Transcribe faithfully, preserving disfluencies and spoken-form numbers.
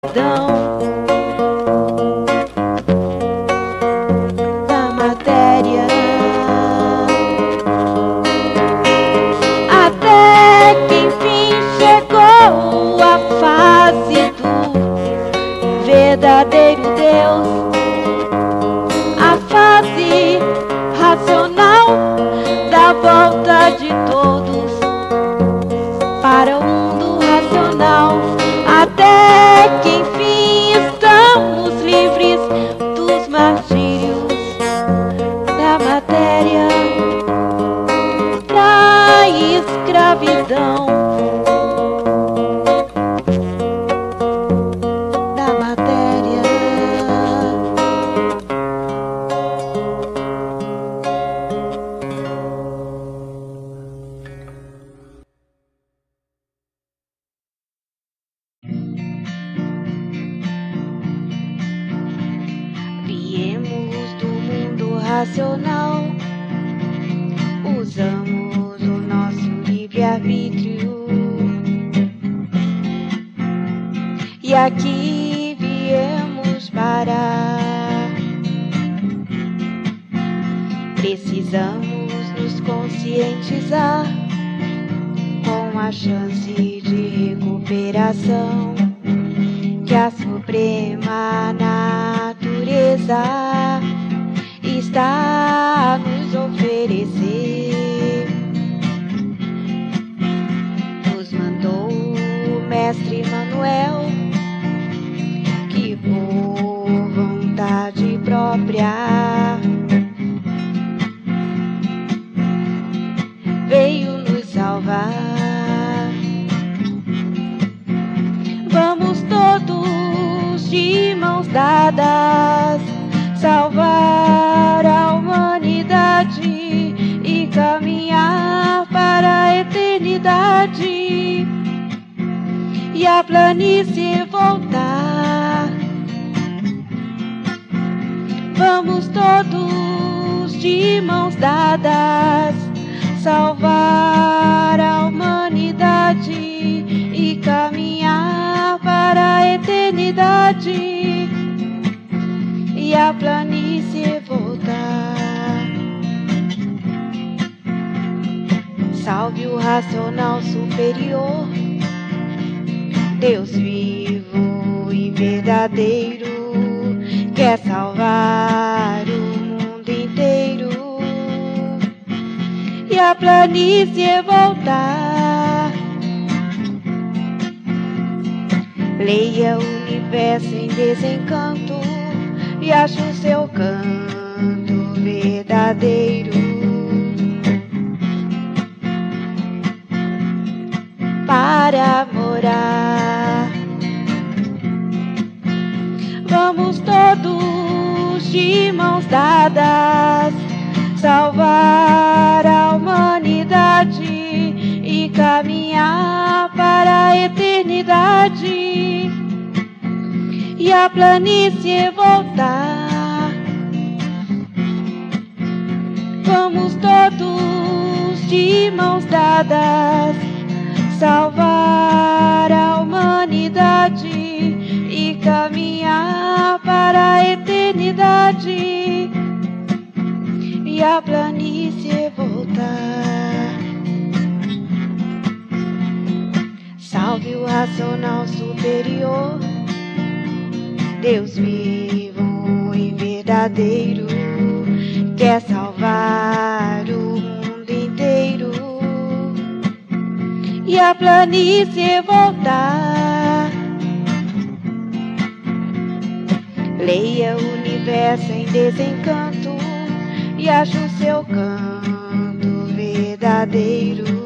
da matéria, até que enfim chegou a fase do verdadeiro Deus, a fase racional da volta de todos para o mundo racional, até que enfim estamos livres dos martírios da matéria, da escravidão da matéria. Viemos do mundo racional, usamos o nosso livre-arbítrio, e aqui viemos parar. Precisamos nos conscientizar com a chance de recuperação que a suprema natureza está a nos oferecer. Nos mandou o mestre Manuel, que por vontade própria veio nos salvar. Vamos todos de mãos dadas salvar a humanidade e caminhar para a eternidade e a planície voltar. Vamos todos de mãos dadas salvar a humanidade e caminhar para a eternidade e a planície voltar. Salve o racional superior, Deus vivo e verdadeiro, quer salvar o mundo inteiro e a planície voltar. Leia o universo em desencanto e ache o seu canto verdadeiro para morar. Vamos todos de mãos dadas salvar a humanidade e caminhar para a eternidade e a planície voltar. Vamos todos de mãos dadas salvar a humanidade e caminhar para a eternidade e a planície voltar. Salve o racional superior, Deus vivo e verdadeiro, quer salvar o mundo inteiro e a planície voltar. Leia o universo em desencanto e ache o seu canto verdadeiro